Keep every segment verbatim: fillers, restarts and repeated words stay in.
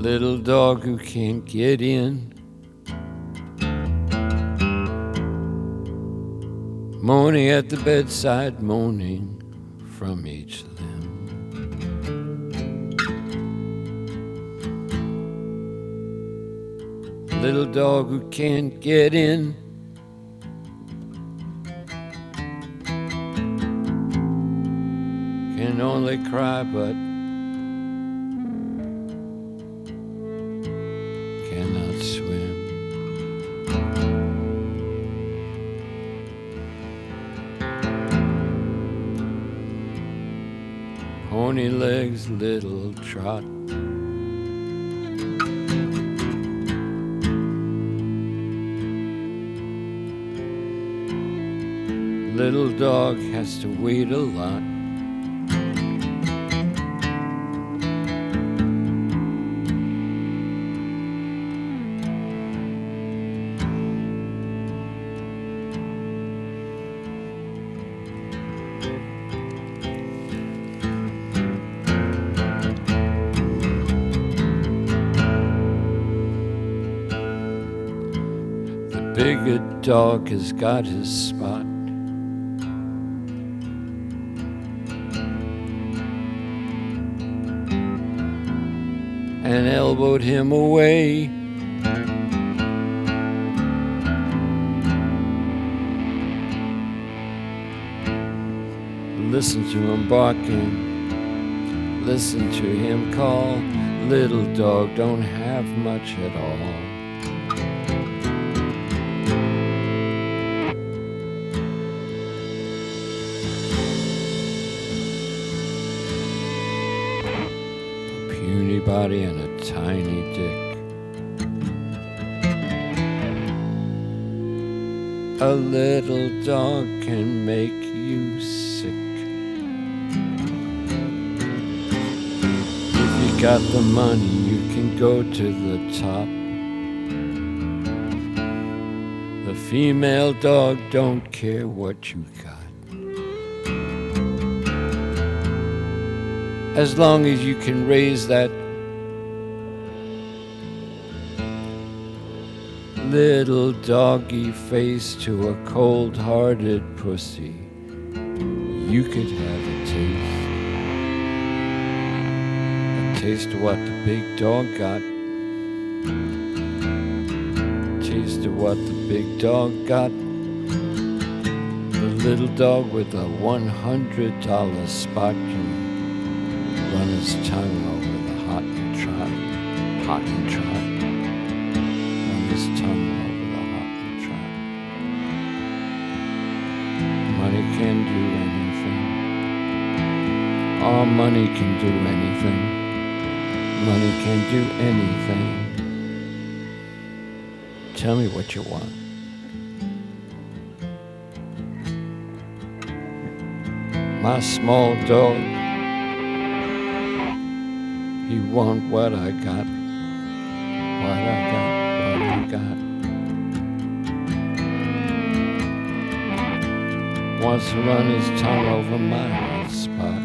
little dog who can't get in, moaning at the bedside, moaning from each limb. Little dog who can't get in, can only cry but cannot swim. Pony legs, little trot, little dog has to wait a lot. The bigger dog has got his spot, and elbowed him away. Listen to him barking, listen to him call. Little dog don't have much at all. Puny body and a tiny dick, a little dog can make you sick. If you got the money, you can go to the top. The female dog don't care what you got, as long as you can raise that little doggy face to a cold-hearted pussy. You could have a taste, a taste of what the big dog got, taste of what the big dog got. The little dog with a one hundred dollar spot can run his tongue over the hot and trot, hot and trot. Run his tongue over the hot and trot. Money can do anything. All money can do anything. Money can do anything. Tell me what you want. My small dog, he want what I got, what I got, what I got. Wants to run his tongue over my hot spot.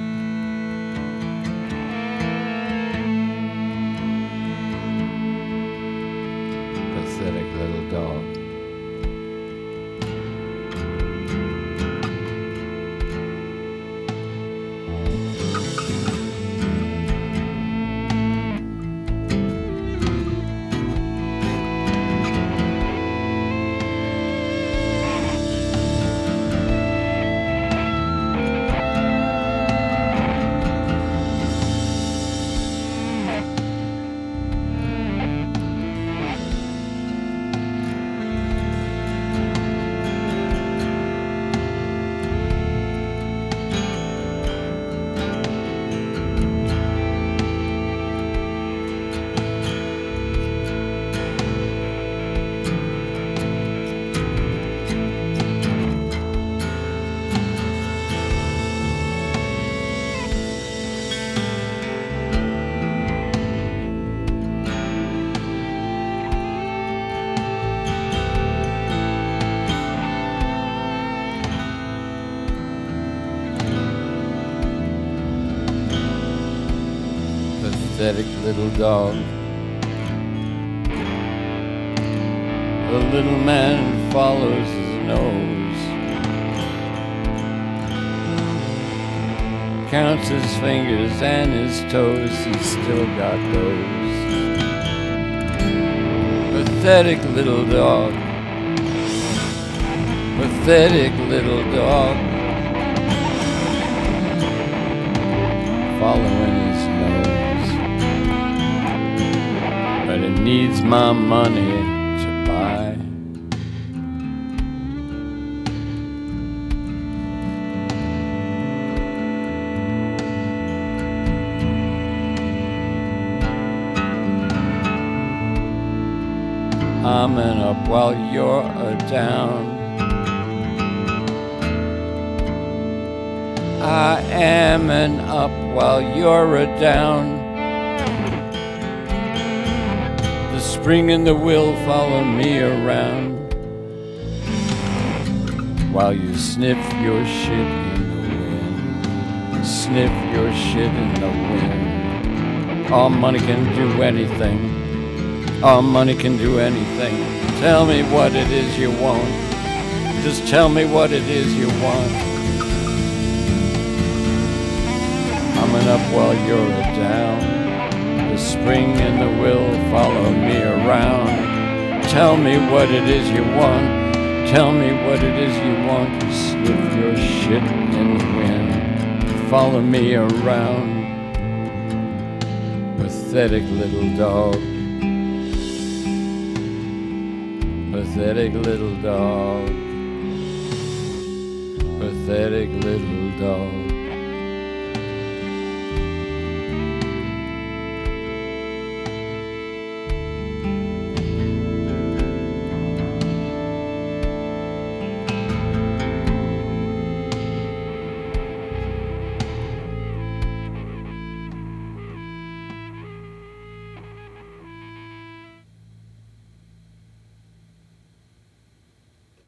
Pathetic little dog. Pathetic little dog. The little man follows his nose, counts his fingers and his toes, he's still got those. Pathetic little dog, pathetic little dog, following his nose. But it needs my money to buy. I'm an up while you're a down. I am an up while you're a down. The spring and the will follow me around while you sniff your shit in the wind. Sniff your shit in the wind. All money can do anything. All money can do anything. Tell me what it is you want. Just tell me what it is you want. I'm an up while you're a down. The spring and the will follow me around. Tell me what it is you want. Tell me what it is you want. Sniff your shit in the wind. Follow me around. Pathetic little dog. Pathetic little dog, pathetic little dog.